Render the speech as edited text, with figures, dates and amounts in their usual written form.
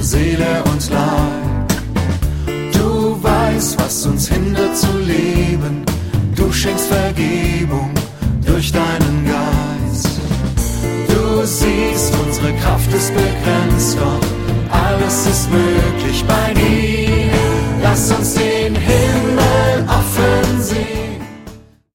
Seele und Leib. Du weißt, was uns hindert zu leben. Du schenkst Vergebung durch deinen Geist. Du siehst, unsere Kraft ist begrenzt, doch alles ist möglich bei dir.